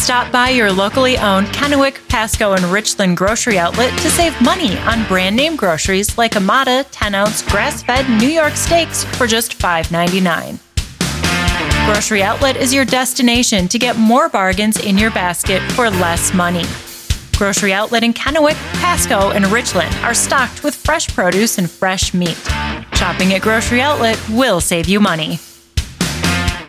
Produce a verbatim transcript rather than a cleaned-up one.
Stop by your locally owned Kennewick, Pasco, and Richland grocery outlet to save money on brand name groceries like Amada ten ounce grass-fed New York steaks for just five ninety-nine. Grocery Outlet is your destination to get more bargains in your basket for less money. Grocery Outlet in Kennewick, Pasco, and Richland are stocked with fresh produce and fresh meat. Shopping at Grocery Outlet will save you money.